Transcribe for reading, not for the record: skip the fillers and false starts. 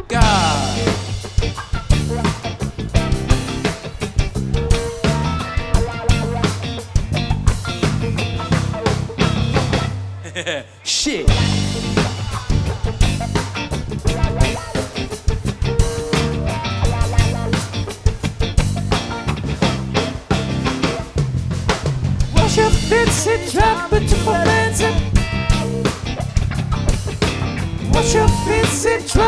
God. Shit. Wash your fits and drop it to my hands. Wash your fits and drop